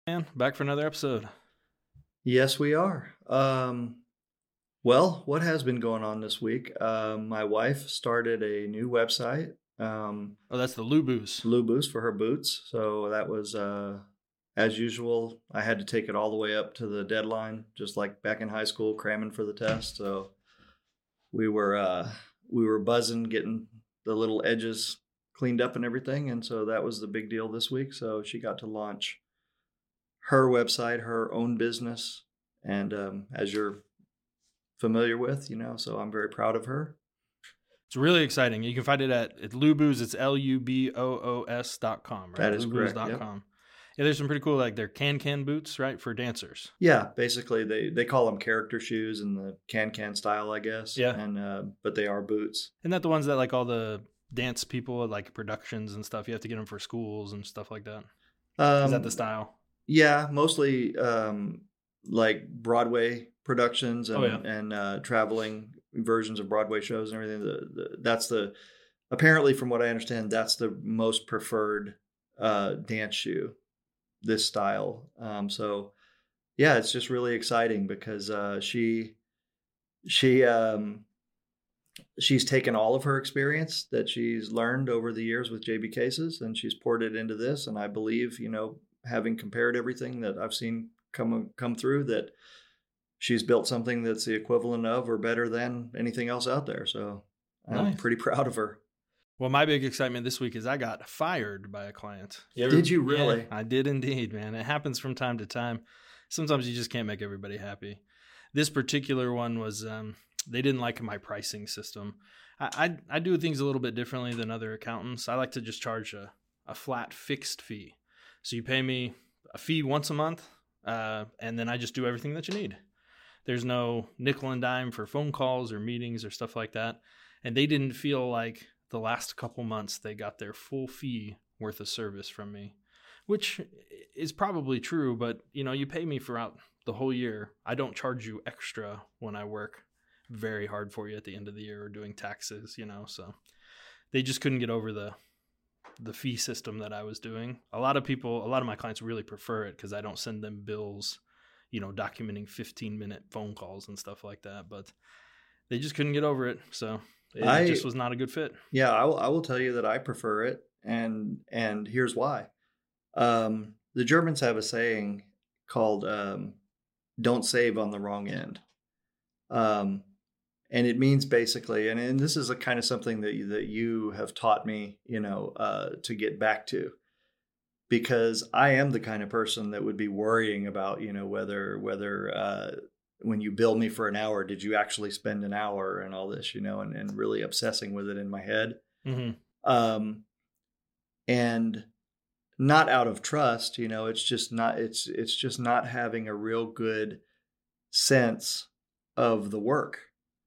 Man, back for another episode. Yes, we are. Well, what has been going on this week? My wife started a new website, Oh, that's the Lubus. Lubus for her boots. So that was, as usual, I had to take it all the way up to the deadline, just like back in high school, cramming for the test. So we were buzzing, getting the little edges cleaned up and everything. And so that was the big deal this week. So she got to launch her website, her own business. And as you're familiar with, so I'm very proud of her. It's really exciting. You can find it at Lubus. It's LUBOOS.com, right? That is correct. Yep. Yeah, there's some pretty cool, like they're can boots, right, for dancers. Yeah, basically they call them character shoes in the can style, I guess. Yeah. And but they are boots. Isn't that the ones that like all the dance people, like productions and stuff, you have to get them for schools and stuff like that? Is that the style? Yeah, mostly like Broadway productions and traveling versions of Broadway shows and everything. That's apparently, from what I understand, that's the most preferred dance shoe, this style. So yeah, it's just really exciting because she's taken all of her experience that she's learned over the years with JB Cases, and she's poured it into this. And I believe, having compared everything that I've seen come through, that she's built something that's the equivalent of or better than anything else out there. So I'm pretty proud of her. Well, my big excitement this week is I got fired by a client. Did you really? Yeah, I did indeed, man. It happens from time to time. Sometimes you just can't make everybody happy. This particular one was they didn't like my pricing system. I do things a little bit differently than other accountants. I like to just charge a flat fixed fee. So you pay me a fee once a month, and then I just do everything that you need. There's no nickel and dime for phone calls or meetings or stuff like that. And they didn't feel like the last couple months they got their full fee worth of service from me, which is probably true. But, you pay me throughout the whole year. I don't charge you extra when I work very hard for you at the end of the year or doing taxes, so they just couldn't get over the fee system that I was doing. A lot of my clients really prefer it because I don't send them bills, documenting 15-minute phone calls and stuff like that, but they just couldn't get over it. So it just was not a good fit. Yeah, I will tell you that I prefer it. And here's why. The Germans have a saying called, don't save on the wrong end. And it means basically, and this is a kind of something that you have taught me, to get back to, because I am the kind of person that would be worrying about, whether when you bill me for an hour, did you actually spend an hour and all this, and really obsessing with it in my head. Mm-hmm. And not out of trust, it's just not having a real good sense of the work.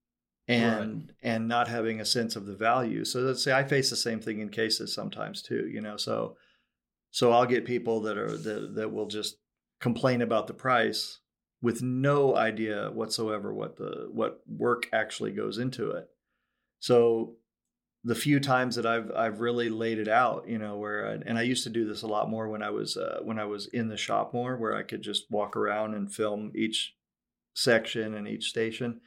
And not having a sense of the value. So let's say I face the same thing in cases sometimes too, so I'll get people that will just complain about the price with no idea whatsoever what work actually goes into it. So the few times that I've really laid it out, and I used to do this a lot more when I was in the shop more, where I could just walk around and film each section and each station.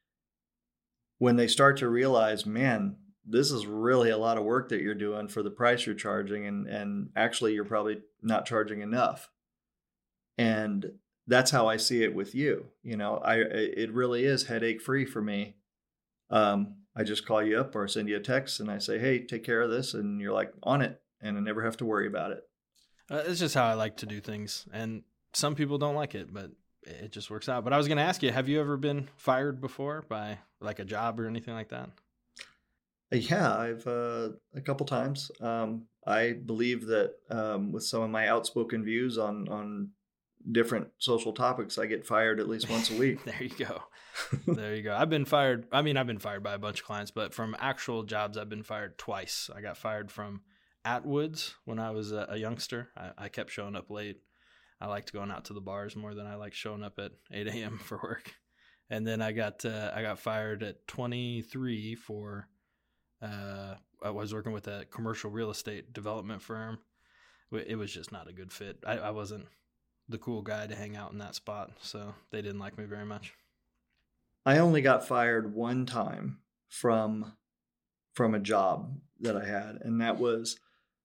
When they start to realize, man, this is really a lot of work that you're doing for the price you're charging, and actually you're probably not charging enough. And that's how I see it with you. It really is headache free for me. I just call you up or send you a text and I say, hey, take care of this. And you're like on it, and I never have to worry about it. It's just how I like to do things. And some people don't like it, but it just works out. But I was going to ask you, have you ever been fired before by like a job or anything like that? Yeah, I've a couple times. I believe that with some of my outspoken views on different social topics, I get fired at least once a week. There you go. There you go. I've been fired. I mean, I've been fired by a bunch of clients, but from actual jobs, I've been fired twice. I got fired from Atwoods when I was a youngster. I kept showing up late. I liked going out to the bars more than I liked showing up at 8 a.m. for work. And then I got fired at 23 for I was working with a commercial real estate development firm. It was just not a good fit. I wasn't the cool guy to hang out in that spot, so they didn't like me very much. I only got fired one time from a job that I had, and that was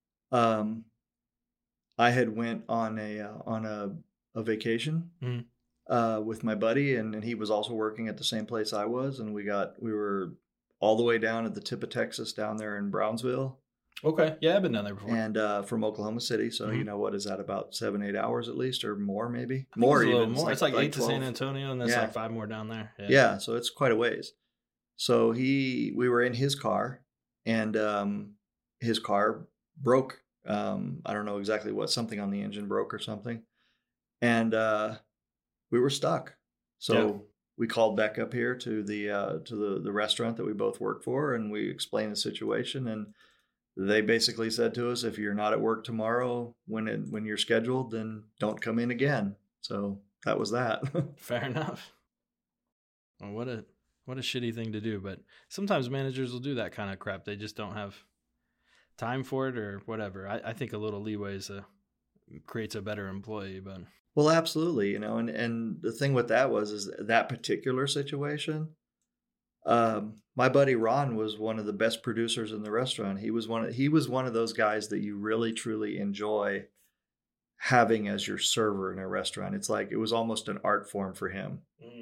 I had went on a vacation with my buddy, and he was also working at the same place I was, and we were all the way down at the tip of Texas, down there in Brownsville. Okay, yeah, I've been down there before. And from Oklahoma City, so you know, what is that, about 7-8 hours at least, or more, maybe more, even. More. It's like 8 to San Antonio, and there's like 5 more down there. Yeah, so it's quite a ways. So we were in his car, and his car broke. I don't know exactly what, something on the engine broke or something, and we were stuck. So we called back up here to the restaurant that we both worked for, and we explained the situation, and they basically said to us, if you're not at work tomorrow when you're scheduled, then don't come in again. So that was that. Fair enough. Well, what a shitty thing to do, but sometimes managers will do that kind of crap. They just don't have time for it or whatever. I think a little leeway creates a better employee, but well, absolutely, you know, and the thing with that is that particular situation. My buddy Ron was one of the best producers in the restaurant. He was one of those guys that you really truly enjoy having as your server in a restaurant. It's like it was almost an art form for him.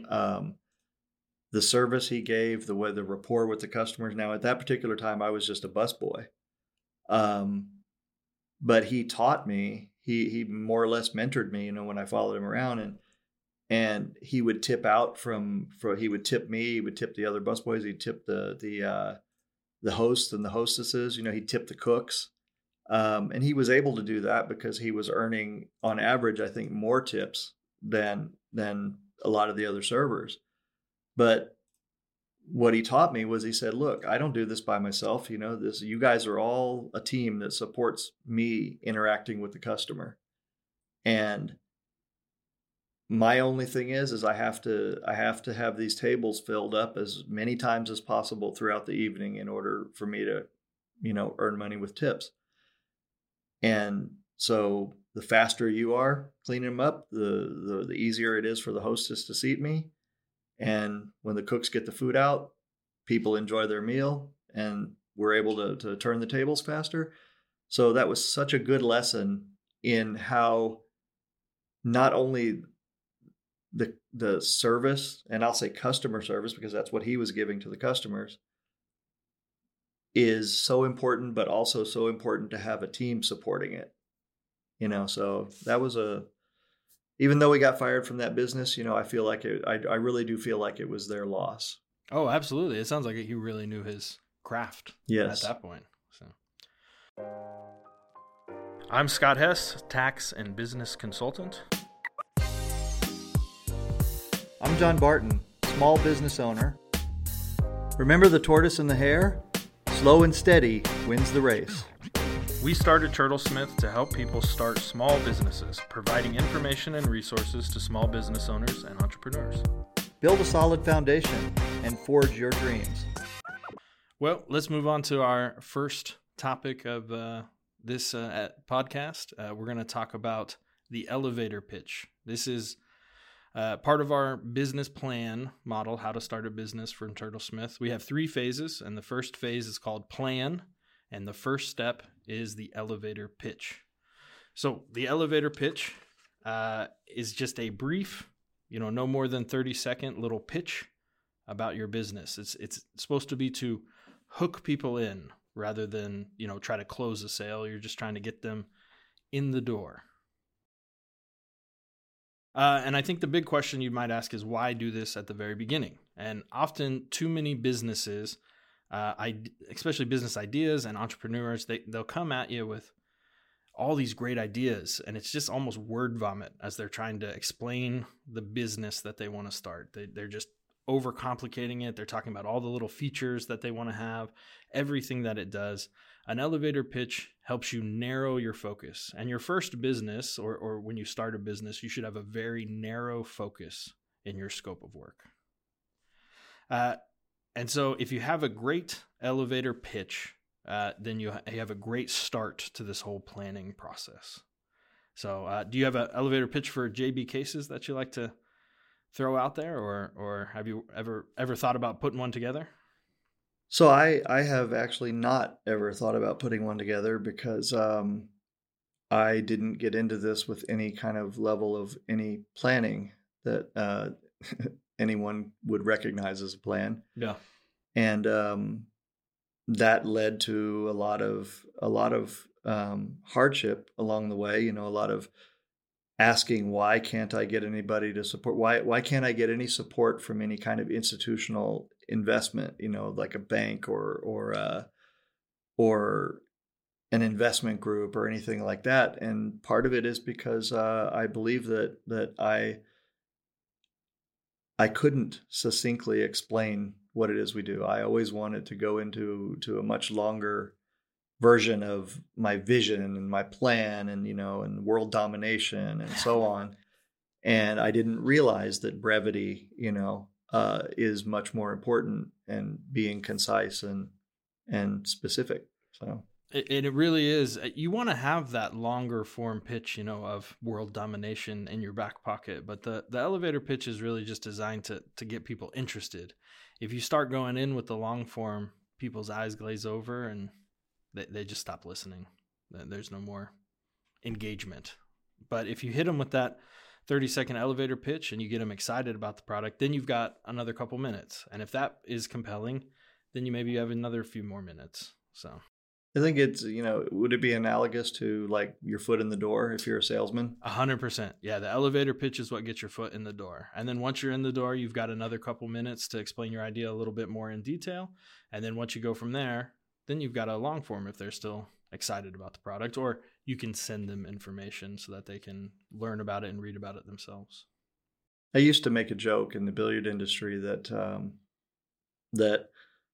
The service he gave, the rapport with the customers. Now at that particular time, I was just a busboy. But he taught me, he more or less mentored me, you know, when I followed him around, and he would tip out he would tip me, he would tip the other busboys, he'd tip the hosts and the hostesses, you know, he'd tip the cooks. And he was able to do that because he was earning on average, I think, more tips than a lot of the other servers. But what he taught me was, he said, look, I don't do this by myself. You know, you guys are all a team that supports me interacting with the customer. And my only thing is I have to have these tables filled up as many times as possible throughout the evening in order for me to, you know, earn money with tips. And so the faster you are cleaning them up, the easier it is for the hostess to seat me. And when the cooks get the food out, people enjoy their meal, and we're able to turn the tables faster. So that was such a good lesson in how not only the service, and I'll say customer service because that's what he was giving to the customers, is so important, but also so important to have a team supporting it. You know, so that was even though we got fired from that business, you know, I feel like I really do feel like it was their loss. Oh, absolutely. It sounds like he really knew his craft at that point. So, I'm Scott Hess, tax and business consultant. I'm John Barton, small business owner. Remember the tortoise and the hare? Slow and steady wins the race. We started Turtlesmith to help people start small businesses, providing information and resources to small business owners and entrepreneurs. Build a solid foundation and forge your dreams. Well, let's move on to our first topic of this podcast. We're going to talk about the elevator pitch. This is part of our business plan model, how to start a business from Turtlesmith. We have 3 phases, and the first phase is called plan. And the first step is the elevator pitch. So the elevator pitch is just a brief, you know, no more than 30-second little pitch about your business. It's supposed to be to hook people in rather than, you know, try to close a sale. You're just trying to get them in the door. And I think the big question you might ask is, why do this at the very beginning? And often too many businesses, especially business ideas and entrepreneurs, they'll come at you with all these great ideas, and it's just almost word vomit as they're trying to explain the business that they want to start. They're just overcomplicating it. They're talking about all the little features that they want to have, everything that it does. An elevator pitch helps you narrow your focus. And your first business, or when you start a business, you should have a very narrow focus in your scope of work. And so if you have a great elevator pitch, then you have a great start to this whole planning process. So do you have an elevator pitch for JB Cases that you like to throw out there, or have you ever thought about putting one together? So I have actually not ever thought about putting one together because I didn't get into this with any kind of level of any planning that anyone would recognize as a plan. Yeah. And that led to a lot of hardship along the way. A lot of asking, why can't I get anybody to support? Why can't I get any support from any kind of institutional investment? Like a bank or an investment group or anything like that. And part of it is because I believe that I couldn't succinctly explain what it is we do. I always wanted to go into a much longer version of my vision and my plan and world domination and so on. And I didn't realize that brevity, is much more important, and being concise and specific. So it really is. You want to have that longer form pitch, of world domination in your back pocket. But the elevator pitch is really just designed to get people interested. If you start going in with the long form, people's eyes glaze over and they just stop listening. There's no more engagement. But if you hit them with that 30-second elevator pitch and you get them excited about the product, then you've got another couple minutes. And if that is compelling, then you have another few more minutes. So I think it's, would it be analogous to like your foot in the door if you're a salesman? 100%. Yeah, the elevator pitch is what gets your foot in the door. And then once you're in the door, you've got another couple minutes to explain your idea a little bit more in detail. And then once you go from there, then you've got a long form if they're still excited about the product, or you can send them information so that they can learn about it and read about it themselves. I used to make a joke in the billiard industry that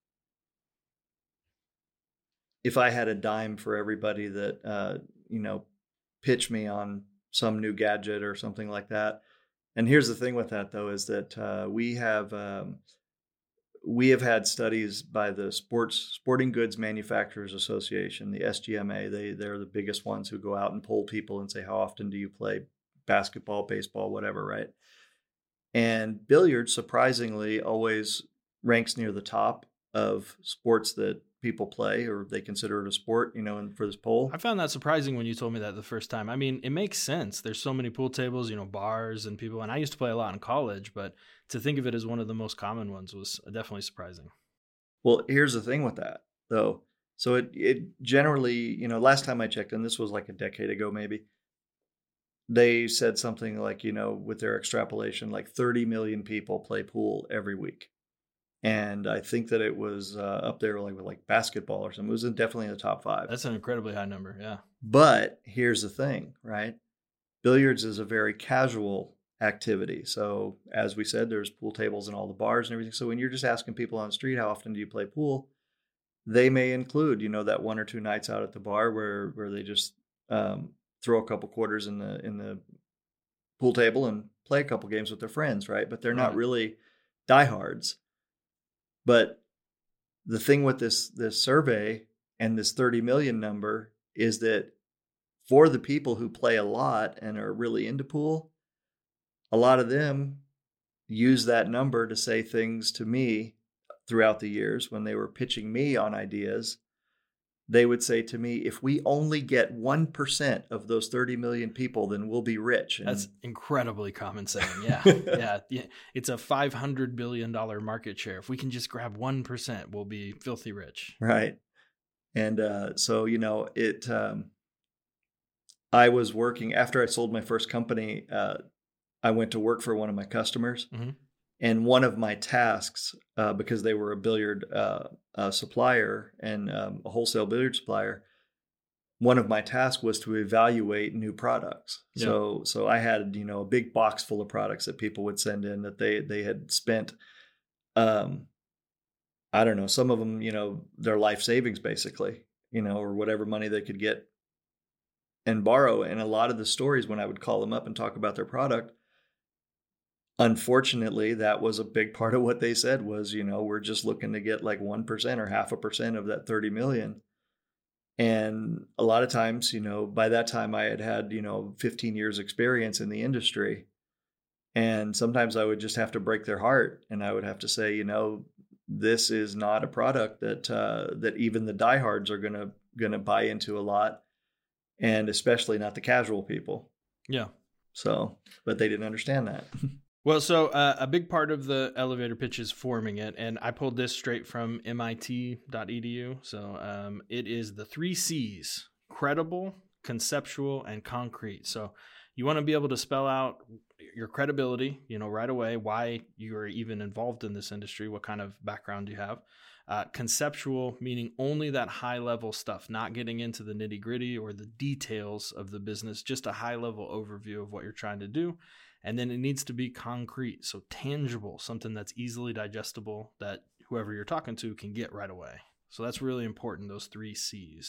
if I had a dime for everybody that, pitched me on some new gadget or something like that. And here's the thing with that, though, is that we have had studies by the Sporting Goods Manufacturers Association, the SGMA. They're the biggest ones who go out and poll people and say, how often do you play basketball, baseball, whatever, right? And billiards, surprisingly, always ranks near the top of sports that people play or they consider it a sport, and for this poll. I found that surprising when you told me that the first time. I mean, it makes sense. There's so many pool tables, bars and people. And I used to play a lot in college, but to think of it as one of the most common ones was definitely surprising. Well, here's the thing with that, though. So it generally, last time I checked, and this was like a decade ago maybe, they said something like, with their extrapolation, like 30 million people play pool every week. And I think that it was up there with basketball or something. It was definitely in the top 5. That's an incredibly high number, yeah. But here's the thing, right? Billiards is a very casual activity. So as we said, there's pool tables in all the bars and everything. So when you're just asking people on the street, how often do you play pool? They may include, that 1 or 2 nights out at the bar where they just throw a couple quarters in the pool table and play a couple games with their friends, right? But they're not really diehards. But the thing with this survey and this 30 million number is that for the people who play a lot and are really into pool, a lot of them use that number to say things to me throughout the years when they were pitching me on ideas. They would say to me, if we only get 1% of those 30 million people, then we'll be rich. And that's incredibly common saying. Yeah. Yeah. It's a $500 billion market share. If we can just grab 1%, we'll be filthy rich. Right. And so, I was working after I sold my first company. I went to work for one of my customers. Mm-hmm. And one of my tasks, because they were a billiard supplier and a wholesale billiard supplier, one of my tasks was to evaluate new products. Yeah. So I had, a big box full of products that people would send in that they had spent, I don't know, some of them, their life savings basically, or whatever money they could get and borrow. And a lot of the stories when I would call them up and talk about their product, unfortunately, that was a big part of what they said was, we're just looking to get like 1% or 0.5% of that 30 million. And a lot of times, by that time I had, 15 years experience in the industry. And sometimes I would just have to break their heart, and I would have to say, this is not a product that even the diehards are gonna buy into a lot, and especially not the casual people. Yeah. So, but they didn't understand that. Well, so a big part of the elevator pitch is forming it, and I pulled this straight from MIT.edu. So it is the 3 C's: credible, conceptual, and concrete. So you want to be able to spell out your credibility, right away, why you're even involved in this industry, what kind of background you have. Conceptual, meaning only that high level stuff, not getting into the nitty gritty or the details of the business, just a high level overview of what you're trying to do. And then it needs to be concrete, so tangible, something that's easily digestible that whoever you're talking to can get right away. So that's really important, those 3 C's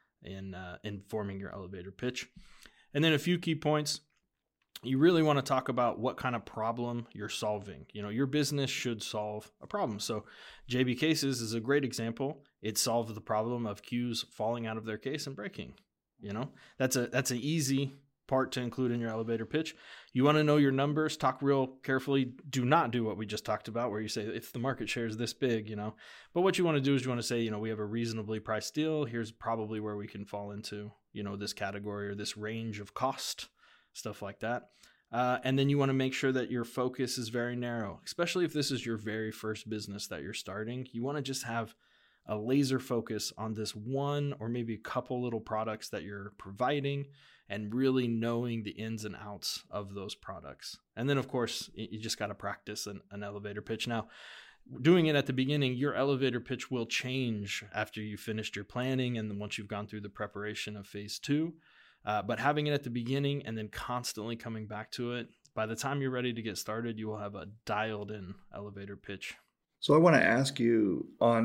in forming your elevator pitch. And then a few key points. You really want to talk about what kind of problem you're solving. Your business should solve a problem. So JB Cases is a great example. It solved the problem of queues falling out of their case and breaking. That's an easy part to include in your elevator pitch. You want to know your numbers, talk real carefully. Do not do what we just talked about where you say, if the market share is this big, but what you want to do is you want to say, we have a reasonably priced deal. Here's probably where we can fall into, this category or this range of cost, stuff like that. And then you want to make sure that your focus is very narrow, especially if this is your very first business that you're starting. You want to just have a laser focus on this one or maybe a couple little products that you're providing, and really knowing the ins and outs of those products. And then, of course, you just got to practice an elevator pitch. Now, doing it at the beginning, your elevator pitch will change after you finished your planning and then once you've gone through the preparation of phase 2. But having it at the beginning and then constantly coming back to it, by the time you're ready to get started, you will have a dialed in elevator pitch. So I want to ask you on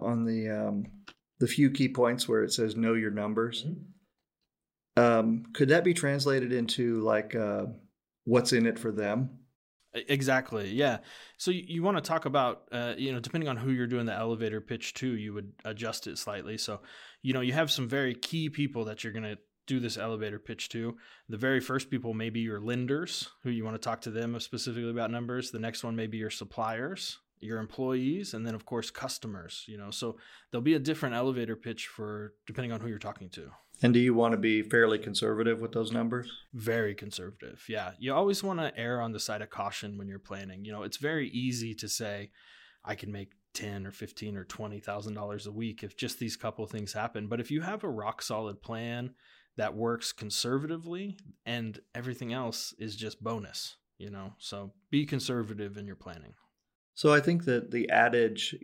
the few key points where it says know your numbers. Mm-hmm. Could that be translated into like what's in it for them? Exactly. Yeah. So you want to talk about, depending on who you're doing the elevator pitch to, you would adjust it slightly. So, you have some very key people that you're going to do this elevator pitch to. The very first people may be your lenders, who you want to talk to them specifically about numbers. The next one may be your suppliers, your employees, and then of course customers. So there'll be a different elevator pitch for depending on who you're talking to. And do you want to be fairly conservative with those numbers? Very conservative. Yeah. You always want to err on the side of caution when you're planning. It's very easy to say I can make $10 or $15 or $20,000 a week if just these couple of things happen. But if you have a rock solid plan that works conservatively and everything else is just bonus, so be conservative in your planning. So I think that the adage,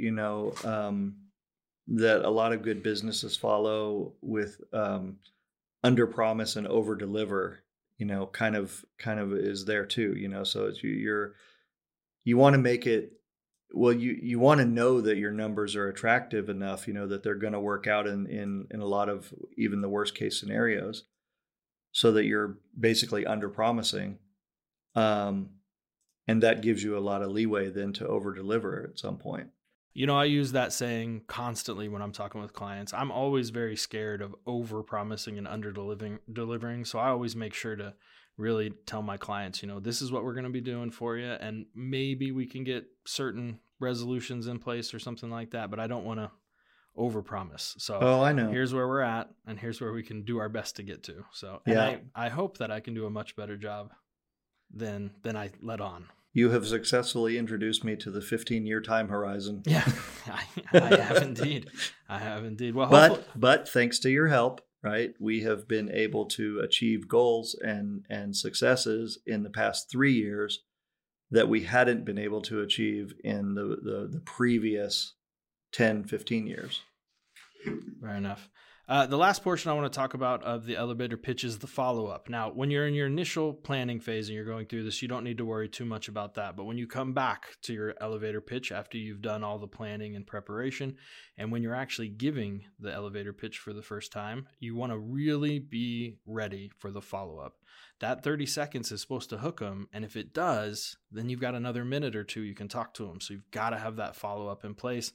that a lot of good businesses follow with under promise and over deliver, kind of is there too, so it's you want to make it, well, you want to know that your numbers are attractive enough, that they're going to work out in a lot of even the worst case scenarios, so that you're basically under promising. And that gives you a lot of leeway then to over deliver at some point. I use that saying constantly when I'm talking with clients. I'm always very scared of over promising and under delivering. So I always make sure to really tell my clients, this is what we're going to be doing for you. And maybe we can get certain resolutions in place or something like that, but I don't want to over promise. So I know. Here's where we're at and here's where we can do our best to get to. So I hope that I can do a much better job than I let on. You have successfully introduced me to the 15-year time horizon. Yeah, I have indeed. I have indeed. Well, but thanks to your help, right, we have been able to achieve goals and successes in the past 3 years that we hadn't been able to achieve in the previous 10, 15 years. Fair enough. The last portion I want to talk about of the elevator pitch is the follow-up. Now, when you're in your initial planning phase and you're going through this, you don't need to worry too much about that. But when you come back to your elevator pitch after you've done all the planning and preparation, and when you're actually giving the elevator pitch for the first time, you want to really be ready for the follow-up. That 30 seconds is supposed to hook them. And if it does, then you've got another minute or two you can talk to them. So you've got to have that follow-up in place.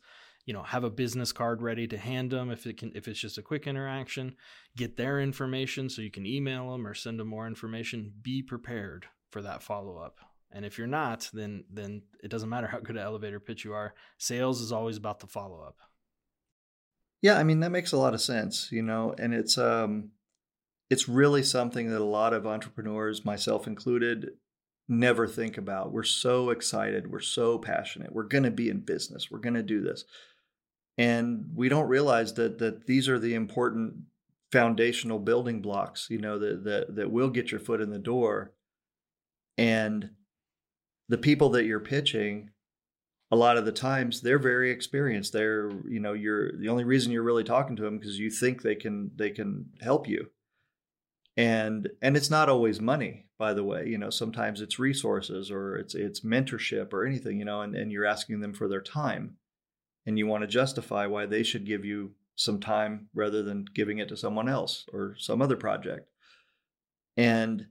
have a business card ready to hand them if it's just a quick interaction. Get their information so you can email them or send them more information. Be prepared for that follow-up. And if you're not, then it doesn't matter how good an elevator pitch you are. Sales is always about the follow-up. Yeah, I mean, that makes a lot of sense, and it's really something that a lot of entrepreneurs, myself included, never think about. We're so excited. We're so passionate. We're going to be in business. We're going to do this. And we don't realize that these are the important foundational building blocks, that will get your foot in the door. And the people that you're pitching, a lot of the times, they're very experienced. They're, you're the only reason you're really talking to them because you think they can help you. And it's not always money, by the way. Sometimes it's resources or it's mentorship or anything, and you're asking them for their time, and you want to justify why they should give you some time rather than giving it to someone else or some other project. And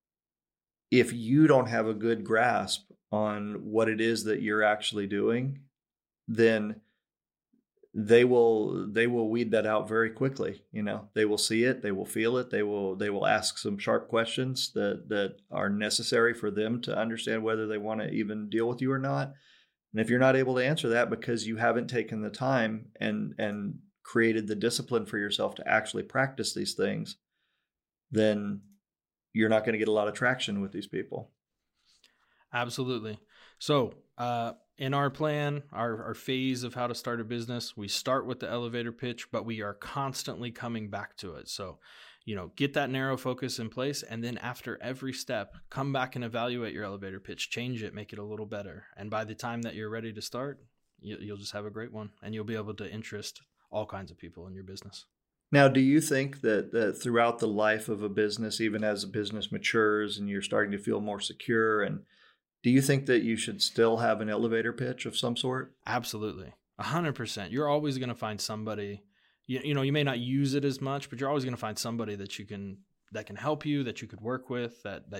if you don't have a good grasp on what it is that you're actually doing, then they will weed that out very quickly. They will see it, they will feel it, they will ask some sharp questions that are necessary for them to understand whether they want to even deal with you or not. And if you're not able to answer that because you haven't taken the time and created the discipline for yourself to actually practice these things, then you're not going to get a lot of traction with these people. Absolutely. So, in our plan, our phase of how to start a business, we start with the elevator pitch, but we are constantly coming back to it. So, get that narrow focus in place. And then after every step, come back and evaluate your elevator pitch, change it, make it a little better. And by the time that you're ready to start, you'll just have a great one, and you'll be able to interest all kinds of people in your business. Now, do you think that throughout the life of a business, even as a business matures and you're starting to feel more secure, and do you think that you should still have an elevator pitch of some sort? Absolutely. 100%. You're always going to find somebody, you may not use it as much, but you're always going to find somebody that can help you, that you could work with,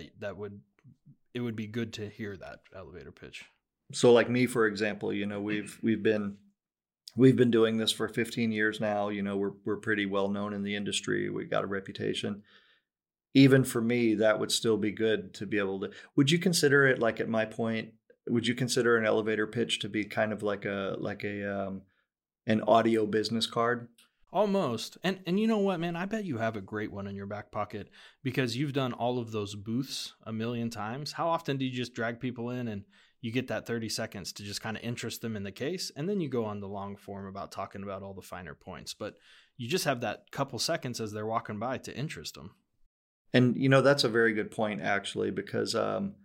it would be good to hear that elevator pitch. So like me, for example, we've been doing this for 15 years now. We're pretty well known in the industry. We got a reputation. Even for me, that would still be good to be able to. Would you consider it, like at my point, would you consider an elevator pitch to be kind of like an audio business card? Almost. And you know what, man? I bet you have a great one in your back pocket because you've done all of those booths a million times. How often do you just drag people in and you get that 30 seconds to just kind of interest them in the case, and then you go on the long form about talking about all the finer points? But you just have that couple seconds as they're walking by to interest them. And, that's a very good point, actually, because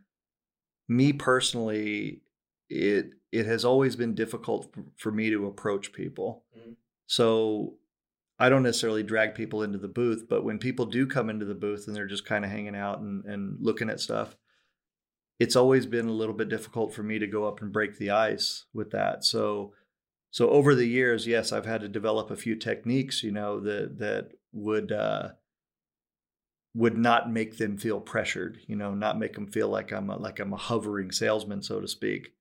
me personally, it has always been difficult for me to approach people. Mm-hmm. So I don't necessarily drag people into the booth, but when people do come into the booth and they're just kind of hanging out and looking at stuff, it's always been a little bit difficult for me to go up and break the ice with that. So over the years, yes, I've had to develop a few techniques, that would not make them feel pressured, not make them feel like I'm a hovering salesman, so to speak.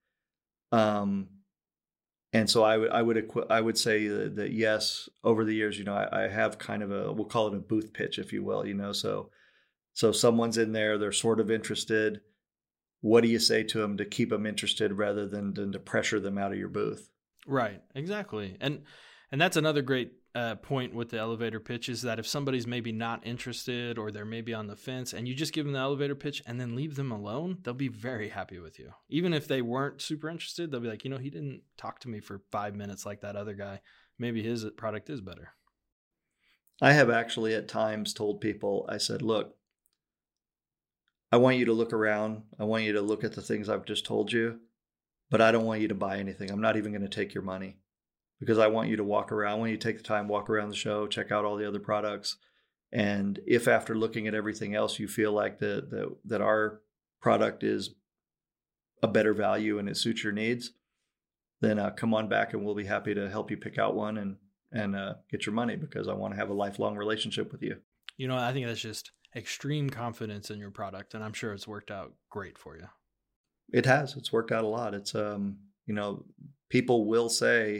And so I would say that yes, over the years, I have kind of we'll call it a booth pitch, if you will, so someone's in there, they're sort of interested. What do you say to them to keep them interested rather than to pressure them out of your booth? Right. Exactly. And that's another great point with the elevator pitch is that if somebody's maybe not interested or they're maybe on the fence and you just give them the elevator pitch and then leave them alone, they'll be very happy with you. Even if they weren't super interested, they'll be like, he didn't talk to me for 5 minutes like that other guy. Maybe his product is better. I have actually at times told people, I said, look, I want you to look around. I want you to look at the things I've just told you, but I don't want you to buy anything. I'm not even going to take your money because I want you to walk around. I want you to take the time, walk around the show, check out all the other products. And if after looking at everything else, you feel like that our product is a better value and it suits your needs, then come on back and we'll be happy to help you pick out one and get your money because I want to have a lifelong relationship with you. I think that's just extreme confidence in your product, and I'm sure it's worked out great for you. It has. It's worked out a lot. It's people will say,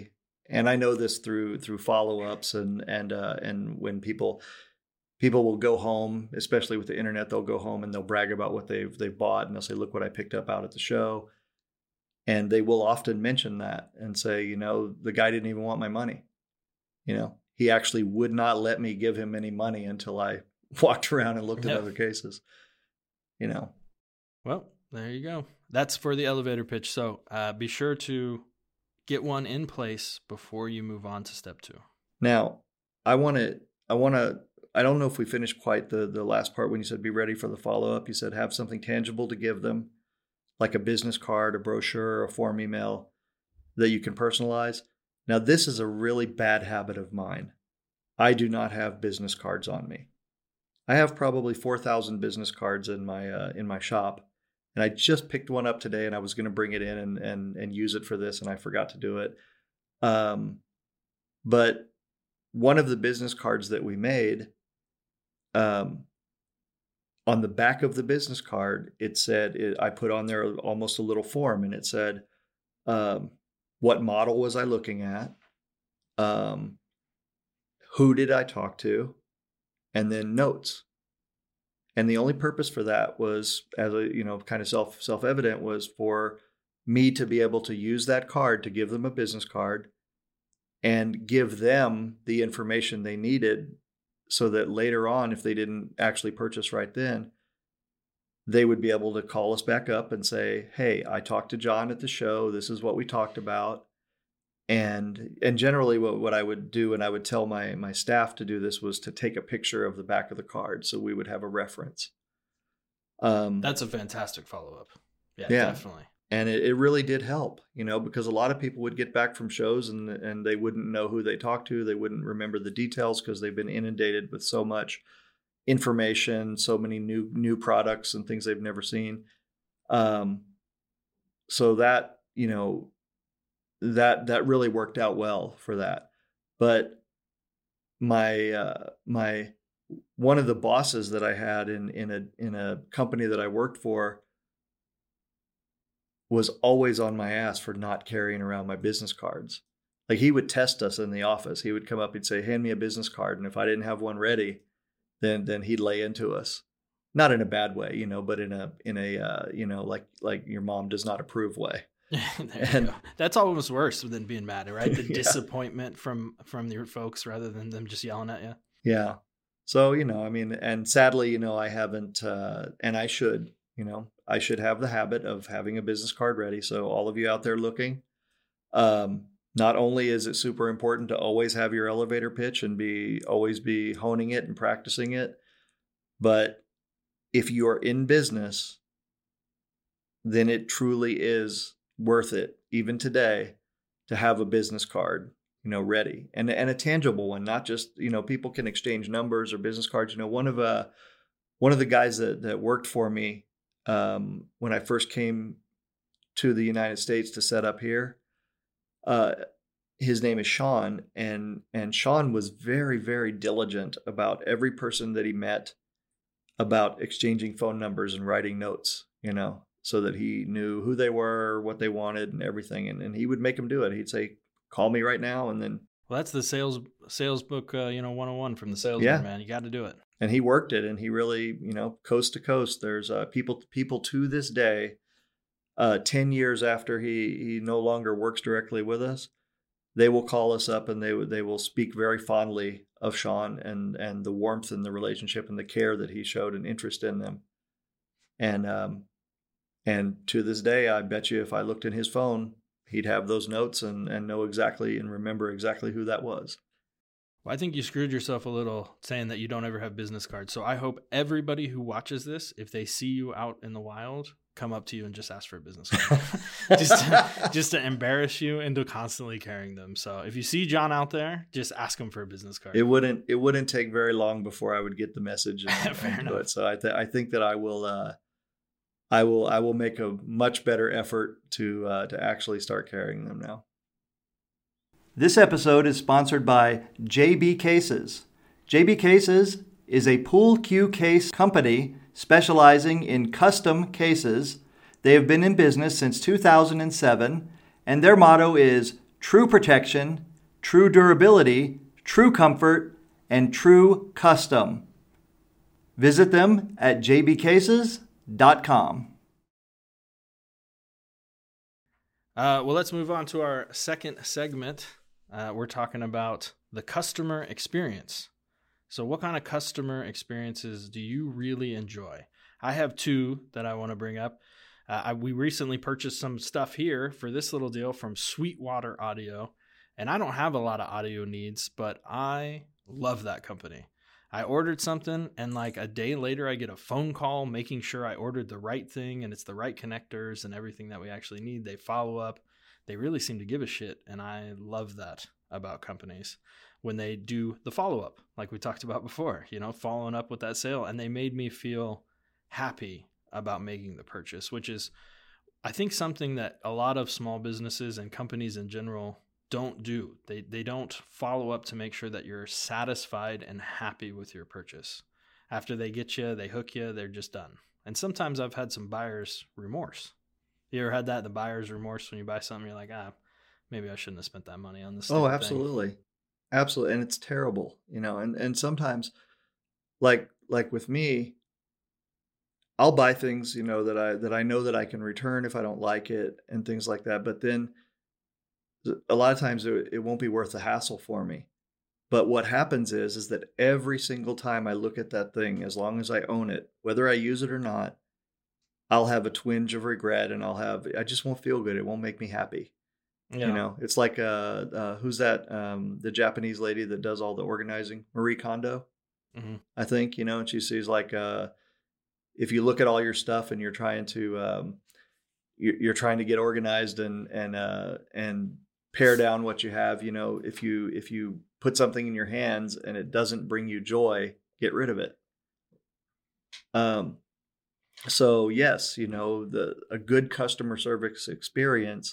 and I know this through follow-ups and when people will go home, especially with the internet, they'll go home and they'll brag about what they've bought, and they'll say, look what I picked up out at the show. And they will often mention that and say, you know, the guy didn't even want my money. You know, he actually would not let me give him any money until I walked around and looked at other cases, you know. Well, there you go. That's for the elevator pitch. So be sure to get one in place before you move on to step 2. Now, I don't know if we finished quite the last part when you said be ready for the follow-up. You said have something tangible to give them, like a business card, a brochure, a form email that you can personalize. Now, this is a really bad habit of mine. I do not have business cards on me. I have probably 4,000 business cards in my shop, and I just picked one up today, and I was going to bring it in and use it for this, and I forgot to do it. But one of the business cards that we made, on the back of the business card, it said, I put on there almost a little form, and it said, what model was I looking at? Who did I talk to? And then notes. And the only purpose for that was, as a, you know, kind of self-evident, was for me to be able to use that card to give them a business card and give them the information they needed, so that later on, if they didn't actually purchase right then, they would be able to call us back up and say, hey, I talked to John at the show. This is what we talked about. And generally what I would do, and I would tell my staff to do this, was to take a picture of the back of the card so we would have a reference. That's a fantastic follow-up. Yeah, definitely. And it really did help, you know, because a lot of people would get back from shows and they wouldn't know who they talked to. They wouldn't remember the details because they've been inundated with so much information, so many new products and things they've never seen. So that, you know, that really worked out well for that. But my one of the bosses that I had in a company that I worked for was always on my ass for not carrying around my business cards. Like, he would test us in the office. He would come up and say, hand me a business card. And if I didn't have one ready, then he'd lay into us. Not in a bad way, you know, but in a you know, like your mom does not approve way. And that's almost worse than being mad, right? The disappointment from your folks rather than them just yelling at you. Yeah. So, you know, I mean, and sadly, you know, I haven't, and I should, you know, I should have the habit of having a business card ready. So all of you out there looking, not only is it super important to always have your elevator pitch and always be honing it and practicing it, but if you are in business, then it truly is worth it, even today, to have a business card, you know, ready, and a tangible one, not just, you know, people can exchange numbers or business cards. You know, one of the guys that worked for me when I first came to the United States to set up here, his name is Sean, and Sean was very, very diligent about every person that he met, about exchanging phone numbers and writing notes, you know, so that he knew who they were, what they wanted, and everything. And he would make them do it. He'd say, call me right now. And then, well, that's the sales book, 101 from the salesman, man. You got to do it. And he worked it, and he really, you know, coast to coast. There's people to this day, 10 years after he no longer works directly with us, they will call us up and they will speak very fondly of Sean and the warmth and the relationship and the care that he showed and interest in them. And to this day, I bet you if I looked in his phone, he'd have those notes and know exactly and remember exactly who that was. Well, I think you screwed yourself a little saying that you don't ever have business cards. So I hope everybody who watches this, if they see you out in the wild, come up to you and just ask for a business card. just to embarrass you into constantly carrying them. So if you see John out there, just ask him for a business card. It wouldn't take very long before I would get the message and do it. So I think that I will make a much better effort to actually start carrying them now. This episode is sponsored by JB Cases. JB Cases is a pool cue case company specializing in custom cases. They have been in business since 2007, and their motto is true protection, true durability, true comfort, and true custom. Visit them at jbcases.com. Well, let's move on to our second segment. We're talking about the customer experience. So what kind of customer experiences do you really enjoy? I have two that I want to bring up. We recently purchased some stuff here for this little deal from Sweetwater Audio. And I don't have a lot of audio needs, but I love that company. I ordered something, and like a day later, I get a phone call making sure I ordered the right thing and it's the right connectors and everything that we actually need. They follow up. They really seem to give a shit, and I love that about companies when they do the follow-up, like we talked about before, following up with that sale. And they made me feel happy about making the purchase, which is, I think, something that a lot of small businesses and companies in general don't do. They don't follow up to make sure that you're satisfied and happy with your purchase. After they get you, they hook you, they're just done. And sometimes I've had some buyer's remorse. You ever had that, the buyer's remorse, when you buy something, you're like, maybe I shouldn't have spent that money on this. Oh, absolutely. Absolutely. And it's terrible, and sometimes like with me, I'll buy things, that I know that I can return if I don't like it and things like that. But then a lot of times it won't be worth the hassle for me. But what happens is that every single time I look at that thing, as long as I own it, whether I use it or not, I'll have a twinge of regret, and I just won't feel good. It won't make me happy. Yeah. It's like, who's that? The Japanese lady that does all the organizing, Marie Kondo, I think, and she sees like, if you look at all your stuff and you're trying to get organized and pare down what you have, if you put something in your hands and it doesn't bring you joy, get rid of it. So yes, a good customer service experience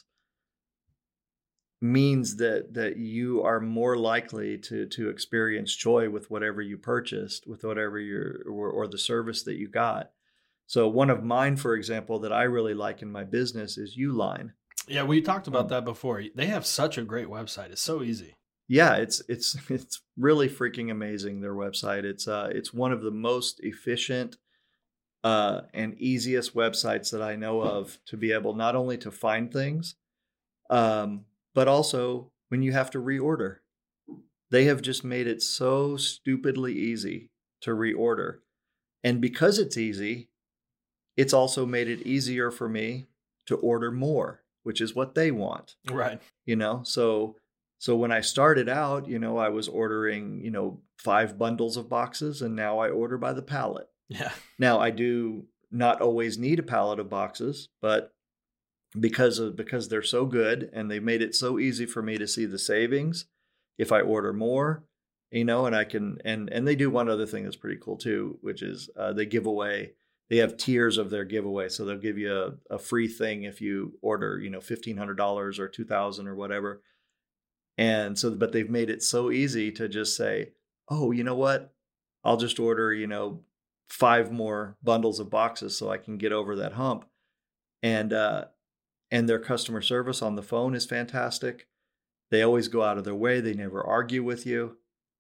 means that you are more likely to experience joy with whatever you purchased, with whatever or the service that you got. So one of mine, for example, that I really like in my business is Uline. Yeah, we talked about that before. They have such a great website. It's so easy. Yeah, it's really freaking amazing, their website. It's one of the most efficient and easiest websites that I know of to be able not only to find things, but also when you have to reorder. They have just made it so stupidly easy to reorder. And because it's easy, it's also made it easier for me to order more, which is what they want. Right. So when I started out, I was ordering, 5 bundles of boxes, and now I order by the pallet. Yeah. Now I do not always need a pallet of boxes, but because they're so good and they made it so easy for me to see the savings if I order more, and I can, and they do one other thing that's pretty cool too, which is they have tiers of their giveaway. So they'll give you a free thing if you order, $1,500 or $2,000 or whatever. And so, but they've made it so easy to just say, oh, you know what? I'll just order, 5 more bundles of boxes so I can get over that hump. And their customer service on the phone is fantastic. They always go out of their way. They never argue with you.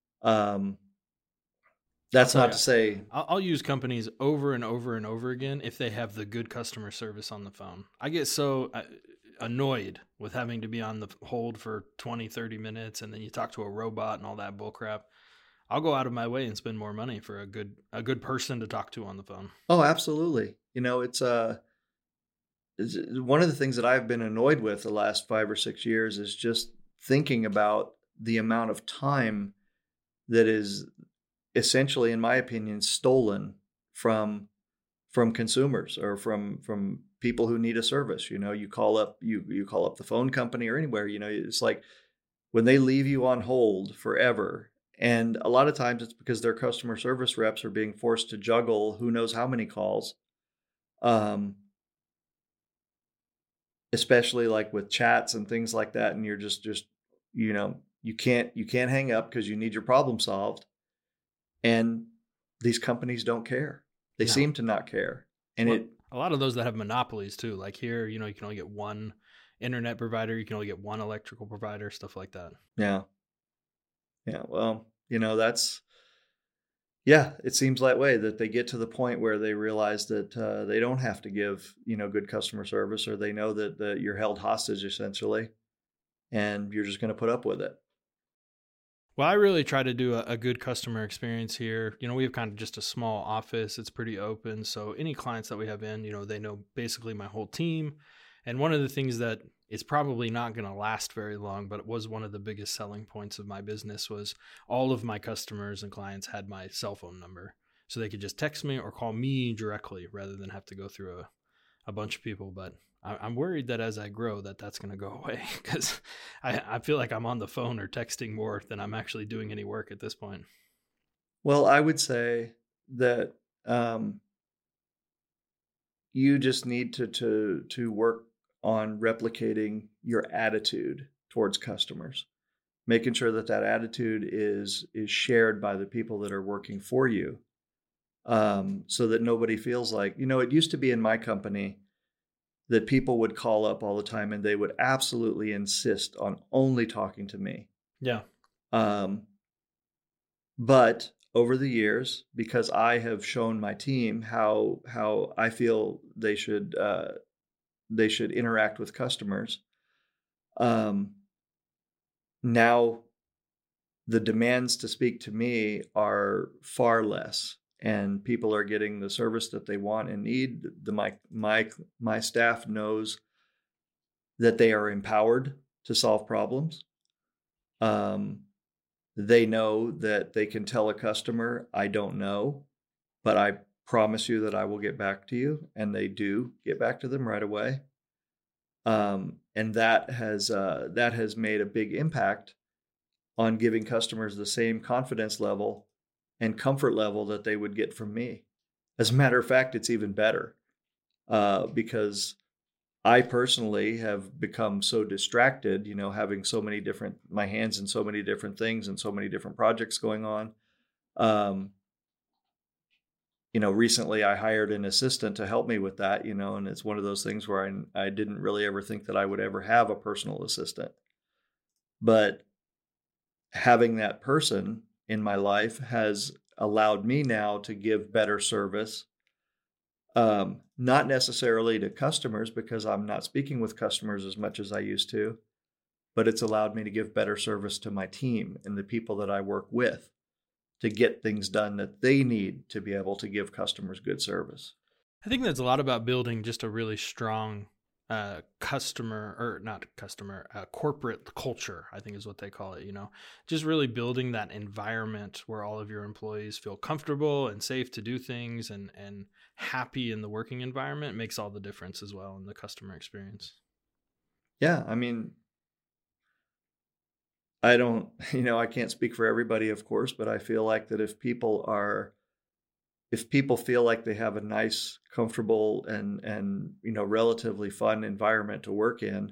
That's not to say I'll use companies over and over and over again if they have the good customer service on the phone. I get so annoyed with having to be on the hold for 20, 30 minutes, and then you talk to a robot and all that bullcrap. I'll go out of my way and spend more money for a good person to talk to on the phone. Oh, absolutely. It's one of the things that I've been annoyed with the last 5 or 6 years is just thinking about the amount of time that is essentially, in my opinion, stolen from consumers or from people who need a service. You call up the phone company or anywhere, it's like when they leave you on hold forever. And a lot of times it's because their customer service reps are being forced to juggle who knows how many calls. Especially like with chats and things like that. And you're just, you can't hang up because you need your problem solved. And these companies don't care. They seem to not care. And a lot of those that have monopolies too, like here, you can only get one internet provider. You can only get one electrical provider, stuff like that. Yeah. Yeah. Well, yeah, it seems that way, that they get to the point where they realize that they don't have to give, good customer service, or they know that you're held hostage essentially, and you're just going to put up with it. Well, I really try to do a good customer experience here. We have kind of just a small office. It's pretty open. So any clients that we have in, they know basically my whole team. And one of the things that is probably not going to last very long, but it was one of the biggest selling points of my business, was all of my customers and clients had my cell phone number. So they could just text me or call me directly rather than have to go through a bunch of people. But I'm worried that as I grow, that's going to go away, because I feel like I'm on the phone or texting more than I'm actually doing any work at this point. Well, I would say that you just need to work on replicating your attitude towards customers, making sure that attitude is shared by the people that are working for you, so that nobody feels like, it used to be in my company that people would call up all the time and they would absolutely insist on only talking to me. Yeah. But over the years, because I have shown my team how I feel they should interact with customers, now the demands to speak to me are far less, and people are getting the service that they want and need. My staff knows that they are empowered to solve problems. They know that they can tell a customer, I don't know, but I promise you that I will get back to you. And they do get back to them right away. And that has made a big impact on giving customers the same confidence level and comfort level that they would get from me. As a matter of fact, it's even better, because I personally have become so distracted, having my hands in so many different things and so many different projects going on. Recently I hired an assistant to help me with that, and it's one of those things where I didn't really ever think that I would ever have a personal assistant. But having that person in my life has allowed me now to give better service. Not necessarily to customers, because I'm not speaking with customers as much as I used to, but it's allowed me to give better service to my team and the people that I work with, to get things done that they need to be able to give customers good service. I think that's a lot about building just a really strong corporate culture, I think is what they call it, just really building that environment where all of your employees feel comfortable and safe to do things, and happy in the working environment makes all the difference as well in the customer experience. Yeah. I mean, I don't, I can't speak for everybody, of course, but I feel like that if people feel like they have a nice, comfortable, and relatively fun environment to work in,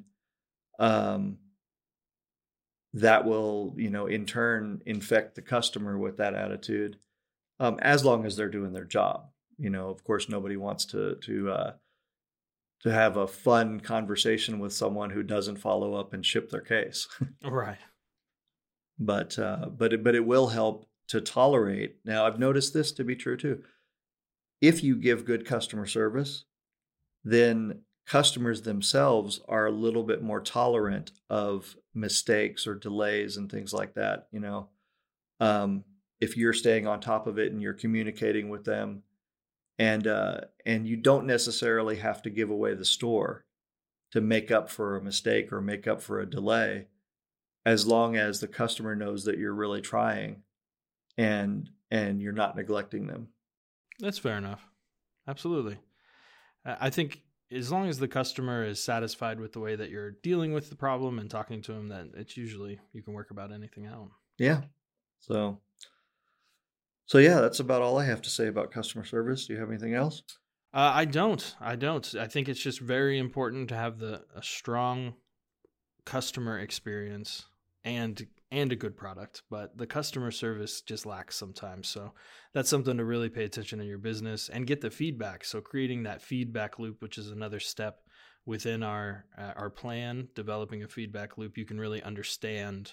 that will, in turn infect the customer with that attitude, as long as they're doing their job. Of course, nobody wants to have a fun conversation with someone who doesn't follow up and ship their case. Right. But it will help to tolerate. Now, I've noticed this to be true too. If you give good customer service, then customers themselves are a little bit more tolerant of mistakes or delays and things like that. If you're staying on top of it and you're communicating with them, and you don't necessarily have to give away the store to make up for a mistake or make up for a delay, as long as the customer knows that you're really trying and you're not neglecting them. That's fair enough. Absolutely. I think as long as the customer is satisfied with the way that you're dealing with the problem and talking to them, that it's usually, you can work about anything out. Yeah. So yeah, that's about all I have to say about customer service. Do you have anything else? I don't. I think it's just very important to have a strong customer experience and a good product, but the customer service just lacks sometimes. So that's something to really pay attention in your business and get the feedback. So creating that feedback loop, which is another step within our plan, developing a feedback loop, you can really understand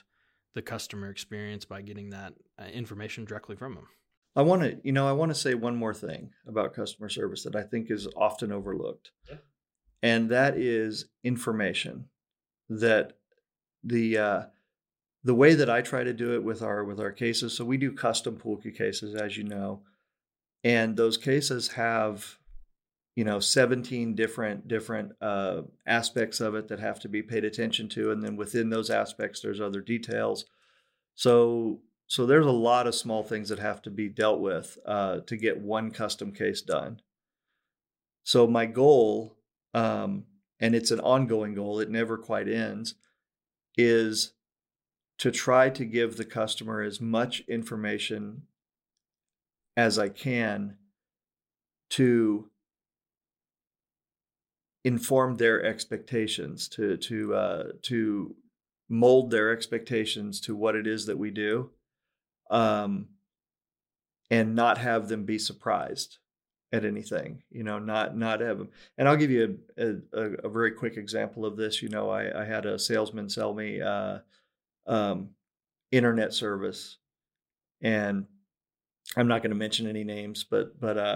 the customer experience by getting that information directly from them. I want to say one more thing about customer service that I think is often overlooked. Yeah. And that is information. That the way that I try to do it with our cases, so we do custom Pulki cases, as you know, and those cases have 17 different aspects of it that have to be paid attention to, and then within those aspects there's other details. So there's a lot of small things that have to be dealt with to get one custom case done. So my goal, and it's an ongoing goal, it never quite ends, is to try to give the customer as much information as I can to inform their expectations, to mold their expectations to what it is that we do, and not have them be surprised at anything. Not have them. And I'll give you a very quick example of this. I had a salesman sell me internet service, and I'm not going to mention any names, but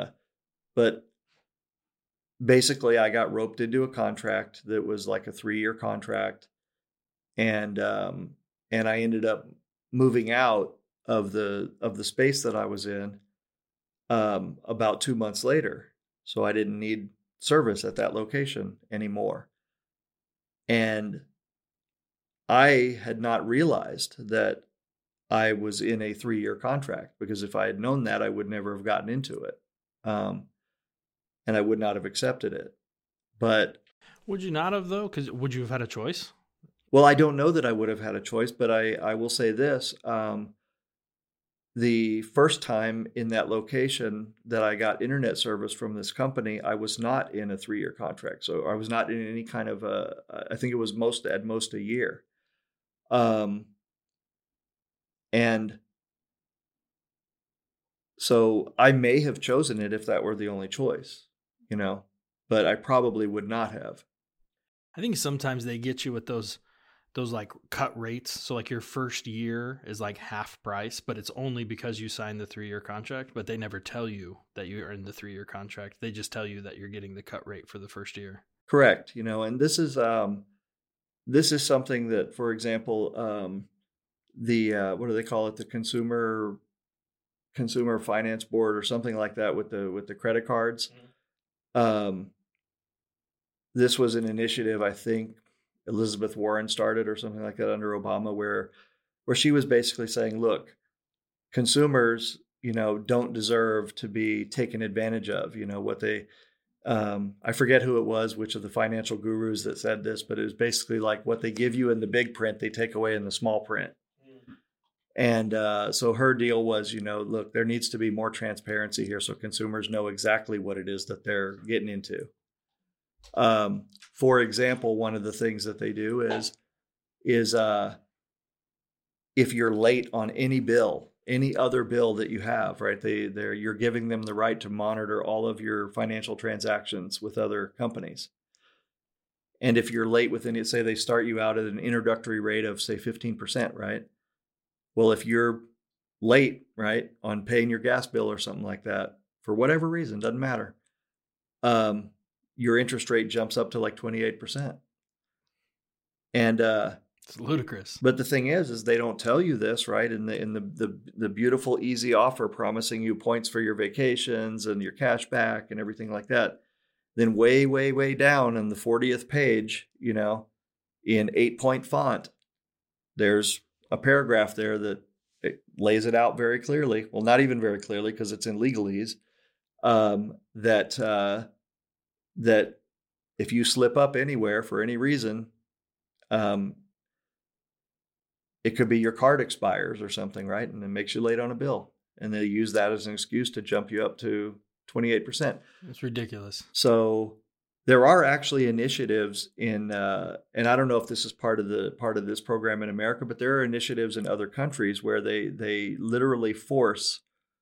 basically I got roped into a contract that was like a 3-year contract, and I ended up moving out of the space that I was in about 2 months later. So I didn't need service at that location anymore. And I had not realized that I was in a 3-year contract, because if I had known that, I would never have gotten into it. And I would not have accepted it. But would you not have, though? Because would you have had a choice? Well, I don't know that I would have had a choice, but I will say this. The first time in that location that I got internet service from this company, I was not in a 3-year contract. So I was not in any kind of I think it was at most a year. And so I may have chosen it if that were the only choice, but I probably would not have. I think sometimes they get you with those like cut rates. So like your first year is like half price, but it's only because you signed the 3-year contract, but they never tell you that you're in the 3-year contract. They just tell you that you're getting the cut rate for the first year. Correct. And this is something that, for example, what do they call it? The Consumer Finance Board or something like that with the credit cards. Mm-hmm. This was an initiative, I think Elizabeth Warren started or something like that under Obama, where she was basically saying, look, consumers, don't deserve to be taken advantage of. What they, I forget who it was, which of the financial gurus that said this, but it was basically like what they give you in the big print, they take away in the small print. And so her deal was, look, there needs to be more transparency here so consumers know exactly what it is that they're getting into. For example, one of the things that they do is if you're late on any other bill that you have, right? You're giving them the right to monitor all of your financial transactions with other companies. And if you're late with any, say they start you out at an introductory rate of say 15%, right? Well, if you're late, right, on paying your gas bill or something like that, for whatever reason, doesn't matter, your interest rate jumps up to like 28%. And it's ludicrous. But the thing is they don't tell you this, right? In the beautiful, easy offer promising you points for your vacations and your cash back and everything like that. Then way, way, way down on the 40th page, in 8-point font, there's a paragraph there that it lays it out very clearly. Well, not even very clearly because it's in legalese. That if you slip up anywhere for any reason, it could be your card expires or something, right? And it makes you late on a bill. And they use that as an excuse to jump you up to 28%. It's ridiculous. So there are actually initiatives in, and I don't know if this is part of this program in America, but there are initiatives in other countries where they literally force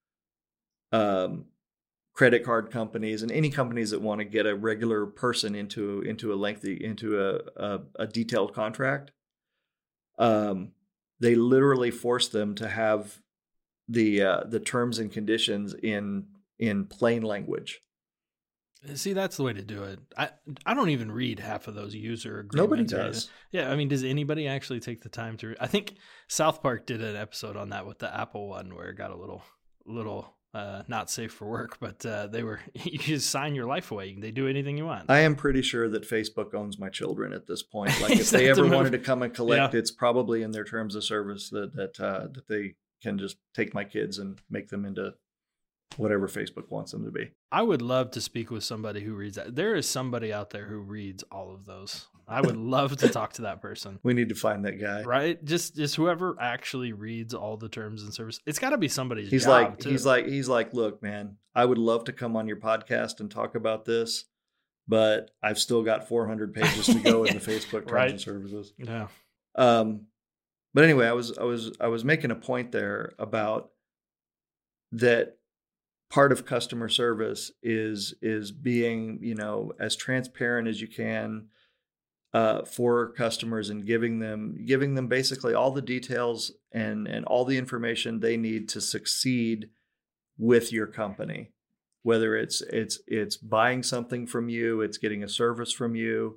credit card companies and any companies that want to get a regular person into a detailed contract. they literally force them to have the terms and conditions in plain language. See, that's the way to do it. I don't even read half of those user agreements. Nobody does. Yeah, I mean, does anybody actually take the time to read? I think South Park did an episode on that with the Apple one where it got a little not safe for work, but they were, you just sign your life away. They do anything you want. I am pretty sure that Facebook owns my children at this point. Like if they ever wanted to come and collect, it's probably in their terms of service that they can just take my kids and make them into whatever Facebook wants them to be. I would love to speak with somebody who reads that. There is somebody out there who reads all of those. I would love to talk to that person. We need to find that guy. Right? Just whoever actually reads all the terms and service. It's got to be somebody's he's job, like, he's like, look, man, I would love to come on your podcast and talk about this, but I've still got 400 pages to go in the Facebook terms and services. Yeah. But anyway, I was making a point there about that. Part of customer service is being, as transparent as you can for customers and giving them basically all the details and all the information they need to succeed with your company. Whether it's buying something from you, it's getting a service from you,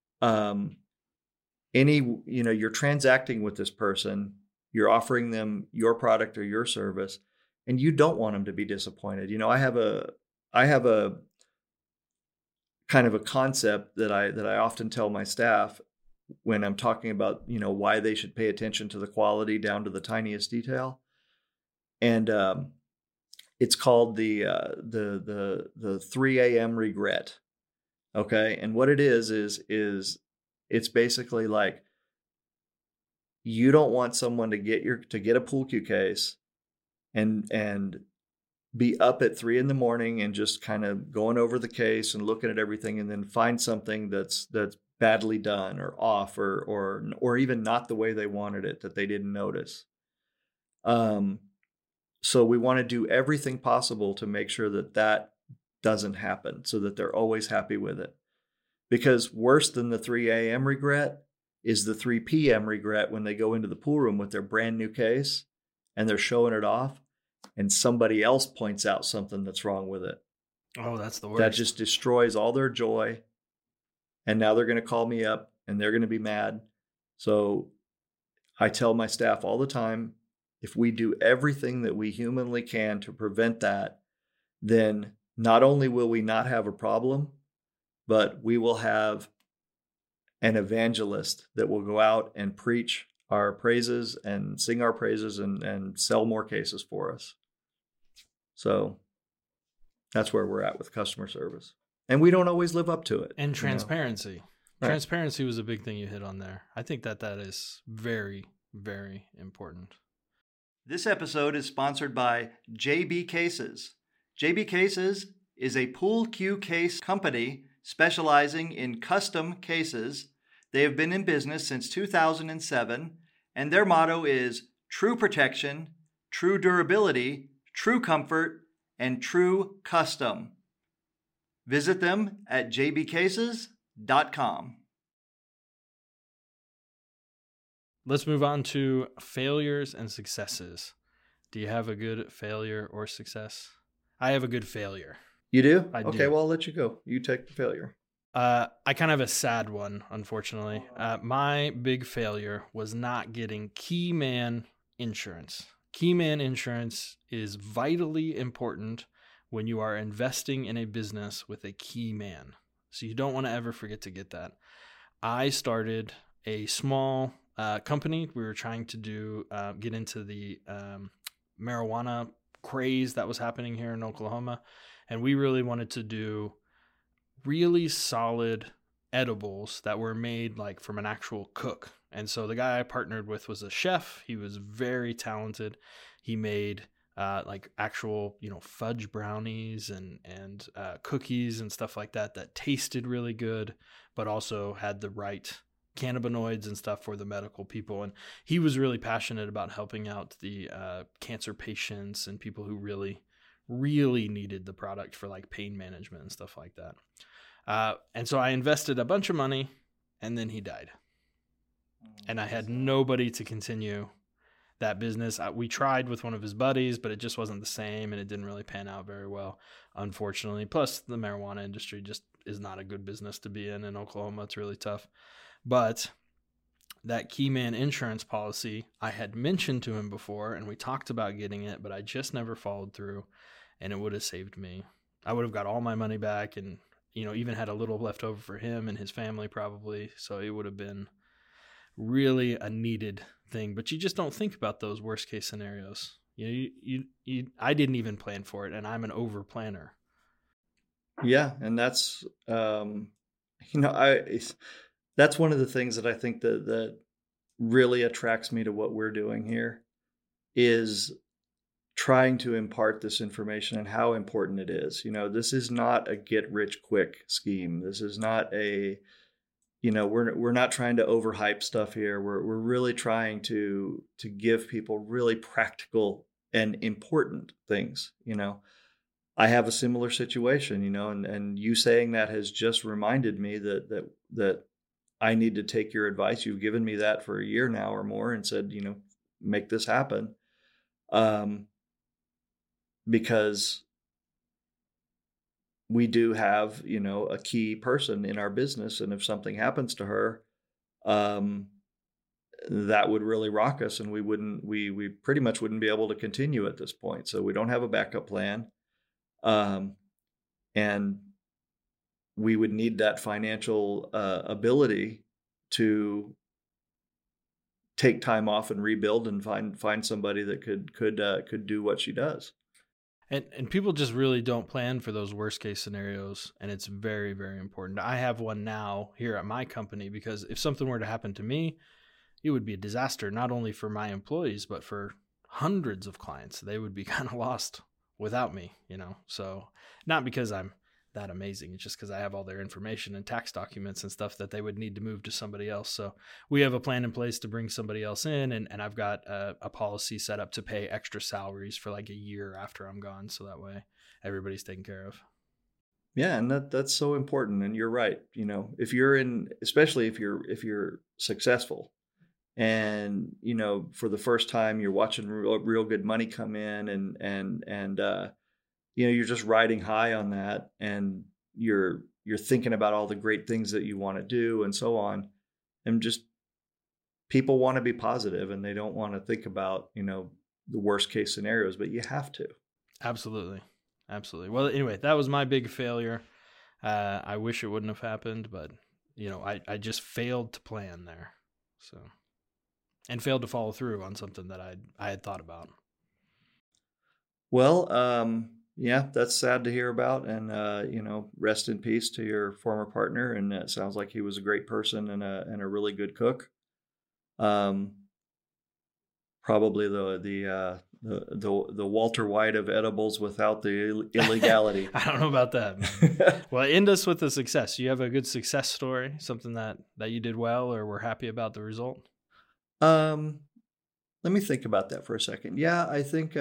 you're transacting with this person, you're offering them your product or your service. And you don't want them to be disappointed. I have a kind of a concept that I often tell my staff when I'm talking about, why they should pay attention to the quality down to the tiniest detail. And it's called the 3 a.m. regret. Okay. And what it is it's basically like, you don't want someone to get a pool cue case and be up at 3 a.m. and just kind of going over the case and looking at everything and then find something that's badly done or off or even not the way they wanted it, that they didn't notice. So we want to do everything possible to make sure that doesn't happen so that they're always happy with it. Because worse than the 3 a.m. regret is the 3 p.m. regret when they go into the pool room with their brand new case and they're showing it off and somebody else points out something that's wrong with it. Oh, that's the worst. That just destroys all their joy. And now they're going to call me up and they're going to be mad. So I tell my staff all the time, if we do everything that we humanly can to prevent that, then not only will we not have a problem, but we will have an evangelist that will go out and preach our praises and sing our praises and sell more cases for us. So that's where we're at with customer service. And we don't always live up to it. And transparency. Right. Transparency was a big thing you hit on there. I think that is very, very important. This episode is sponsored by JB Cases. JB Cases is a pool cue case company specializing in custom cases. They have been in business since 2007, and their motto is true protection, true durability, true comfort, and true custom. Visit them at jbcases.com. Let's move on to failures and successes. Do you have a good failure or success? I have a good failure. You do? I okay, do. Well, I'll let you go. You take the failure. I kind of have a sad one, unfortunately. My big failure was not getting key man insurance. Key man insurance is vitally important when you are investing in a business with a key man. So you don't want to ever forget to get that. I started a small company. We were trying to get into the marijuana craze that was happening here in Oklahoma. And we really wanted to do really solid edibles that were made like from an actual cook. And so the guy I partnered with was a chef. He was very talented. He made like actual, fudge brownies and cookies and stuff like that tasted really good, but also had the right cannabinoids and stuff for the medical people. And he was really passionate about helping out the cancer patients and people who really needed the product for like pain management and stuff like that. And so I invested a bunch of money and then he died. And I had nobody to continue that business. We tried with one of his buddies, but it just wasn't the same, and it didn't really pan out very well, unfortunately. Plus, the marijuana industry just is not a good business to be in Oklahoma. It's really tough. But that Keyman insurance policy, I had mentioned to him before, and we talked about getting it, but I just never followed through, and it would have saved me. I would have got all my money back, and even had a little left over for him and his family probably. So it would have been really a needed thing. But you just don't think about those worst case scenarios. I didn't even plan for it, and I'm an over planner. Yeah, and that's that's one of the things that I think that really attracts me to what we're doing here is trying to impart this information and how important it is. This is not a get rich quick scheme. This is not we're not trying to overhype stuff here. We're really trying to give people really practical and important things. I have a similar situation, and you saying that has just reminded me that I need to take your advice. You've given me that for a year now or more and said, make this happen. Because we do have, a key person in our business. And if something happens to her, that would really rock us. And we pretty much wouldn't be able to continue at this point. So we don't have a backup plan. And we would need that financial ability to take time off and rebuild and find somebody that could do what she does. And people just really don't plan for those worst case scenarios, and it's very, very important. I have one now here at my company because if something were to happen to me, it would be a disaster, not only for my employees, but for hundreds of clients. They would be kind of lost without me, So not because I'm that amazing. It's just because I have all their information and tax documents and stuff that they would need to move to somebody else. So we have a plan in place to bring somebody else in, and I've got a policy set up to pay extra salaries for like a year after I'm gone. So that way everybody's taken care of. Yeah. And that's so important. And you're right. Especially if you're successful and, for the first time you're watching real good money come in and you're just riding high on that, and you're thinking about all the great things that you want to do and so on. And just people want to be positive and they don't want to think about, the worst case scenarios, but you have to. Absolutely. Well, anyway, that was my big failure. I wish it wouldn't have happened, but I just failed to plan there. So, and failed to follow through on something that I had thought about. Well, yeah, that's sad to hear about. And, rest in peace to your former partner. And it sounds like he was a great person and a really good cook. Probably the Walter White of edibles without the illegality. I don't know about that. Well, end us with a success. You have a good success story, something that you did well or were happy about the result? Let me think about that for a second. Yeah, I think,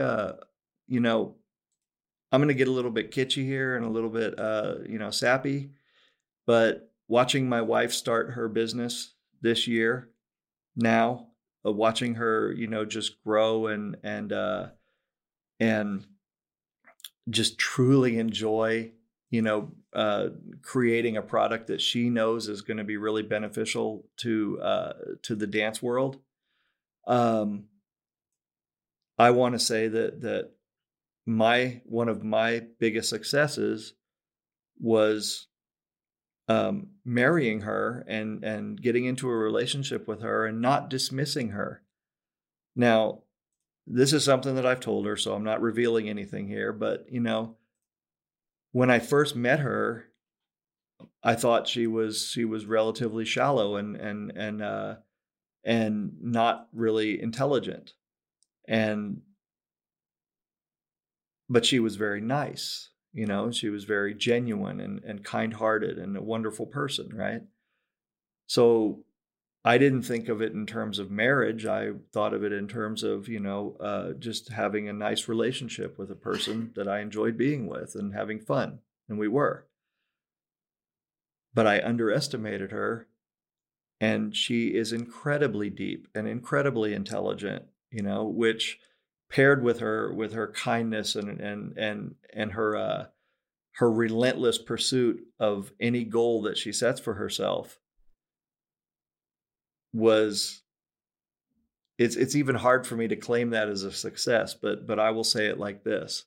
I'm going to get a little bit kitschy here and a little bit, sappy, but watching my wife start her business this year now, watching her, just grow and just truly enjoy, creating a product that she knows is going to be really beneficial to the dance world. I want to say that one of my biggest successes was marrying her and getting into a relationship with her and not dismissing her. Now, this is something that I've told her, so I'm not revealing anything here, but when I first met her, I thought she was relatively shallow and not really intelligent. But she was very nice, she was very genuine and kind-hearted and a wonderful person, right? So I didn't think of it in terms of marriage. I thought of it in terms of, just having a nice relationship with a person that I enjoyed being with and having fun. And we were. But I underestimated her, and she is incredibly deep and incredibly intelligent which paired with her kindness and her relentless pursuit of any goal that she sets for herself it's even hard for me to claim that as a success, but I will say it like this.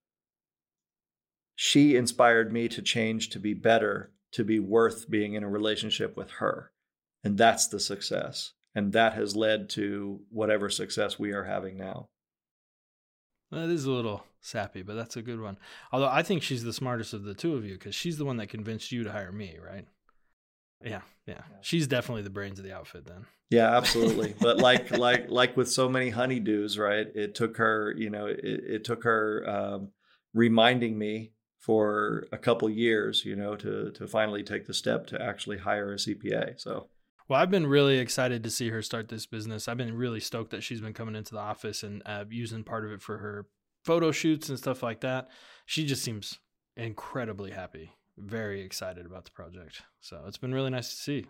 She inspired me to change, to be better, to be worth being in a relationship with her. And that's the success. And that has led to whatever success we are having now. That is a little sappy, but that's a good one. Although I think she's the smartest of the two of you because she's the one that convinced you to hire me, right? Yeah. She's definitely the brains of the outfit then. Yeah, absolutely. But like with so many honeydews, right? It took her, it took her reminding me for a couple years, to finally take the step to actually hire a CPA. So. Well, I've been really excited to see her start this business. I've been really stoked that she's been coming into the office and using part of it for her photo shoots and stuff like that. She just seems incredibly happy, very excited about the project. So it's been really nice to see.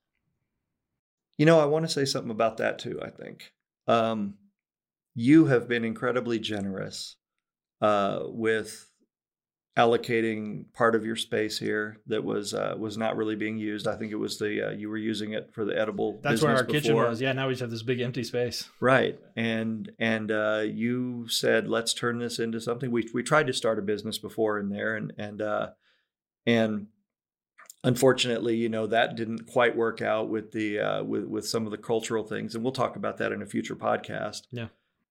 I want to say something about that too, I think. You have been incredibly generous with allocating part of your space here that was not really being used. I think it was you were using it for the edible business. That's where our before. Kitchen was. Yeah, now we just have this big empty space. Right. And you said, let's turn this into something. We tried to start a business before in there and unfortunately, that didn't quite work out with the with some of the cultural things, and we'll talk about that in a future podcast. Yeah.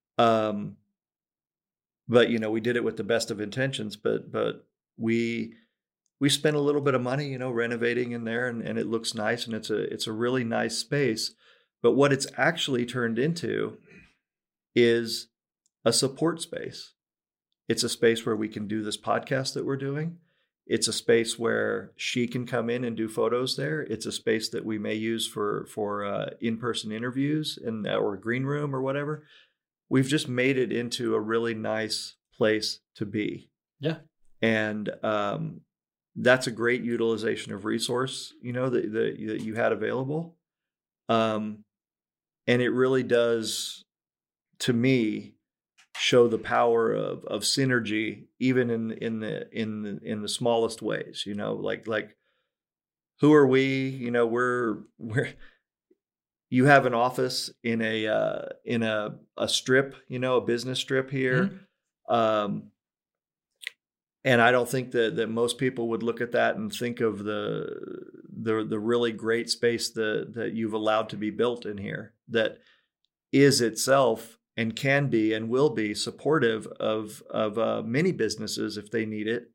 But we did it with the best of intentions. But we spent a little bit of money, renovating in there, and it looks nice, and it's a really nice space. But what it's actually turned into is a support space. It's a space where we can do this podcast that we're doing. It's a space where she can come in and do photos there. It's a space that we may use for in-person interviews or a green room or whatever. We've just made it into a really nice place to be. Yeah. And that's a great utilization of resource, that you had available. And it really does, to me, show the power of synergy, even in the smallest ways. Like who are we? We're you have an office in a strip, a business strip here. Mm-hmm. And I don't think that most people would look at that and think of the really great space that you've allowed to be built in here, that is itself and can be and will be supportive of many businesses if they need it.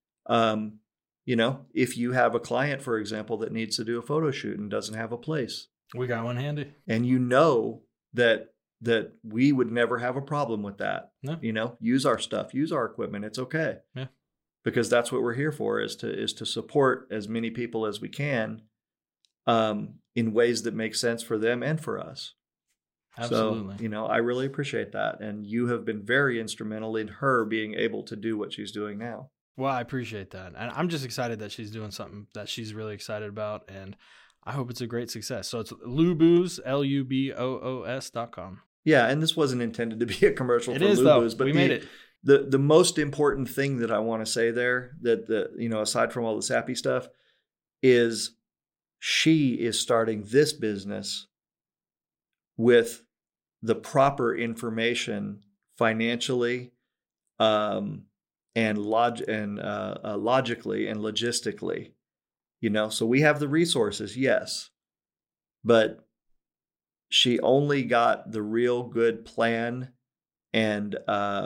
If you have a client, for example, that needs to do a photo shoot and doesn't have a place, we got one handy. And that we would never have a problem with that. No. Use our stuff, use our equipment. It's okay. Yeah. Because that's what we're here for, is to support as many people as we can in ways that make sense for them and for us. Absolutely. So, I really appreciate that. And you have been very instrumental in her being able to do what she's doing now. Well, I appreciate that. And I'm just excited that she's doing something that she's really excited about. And I hope it's a great success. So it's Luboos, LUBOOS.com. Yeah. And this wasn't intended to be a commercial for Luboos, but we made it. The most important thing that I want to say there, that aside from all the sappy stuff, is she is starting this business with the proper information financially, and logically and logistically. So we have the resources, yes, but she only got the real good plan and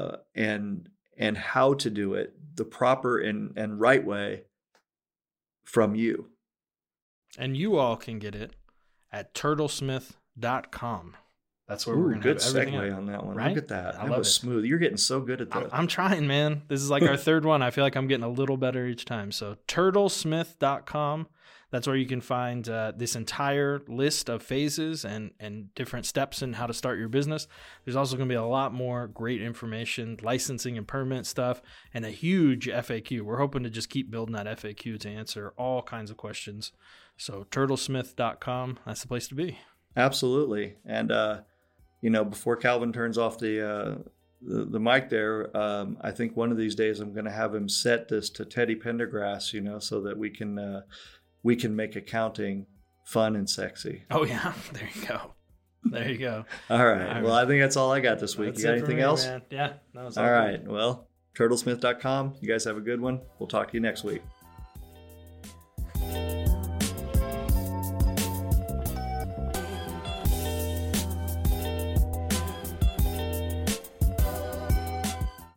how to do it the proper and right way from you. And you all can get it at turtlesmith.com. That's where we're going to have everything. Good segue on that one. Right? Look at that. That was smooth. You're getting so good at that. I'm trying, man. This is like our third one. I feel like I'm getting a little better each time. So turtlesmith.com. That's where you can find this entire list of phases and different steps in how to start your business. There's also going to be a lot more great information, licensing and permit stuff, and a huge FAQ. We're hoping to just keep building that FAQ to answer all kinds of questions. So turtlesmith.com, that's the place to be. Absolutely. And before Calvin turns off the mic there, I think one of these days I'm going to have him set this to Teddy Pendergrass, so that we can make accounting fun and sexy. Oh yeah, there you go. There you go. All right. Well, I think that's all I got this week. That's You got it for anything me, else? man. Yeah. That was All right. Well, turtlesmith.com. You guys have a good one. We'll talk to you next week.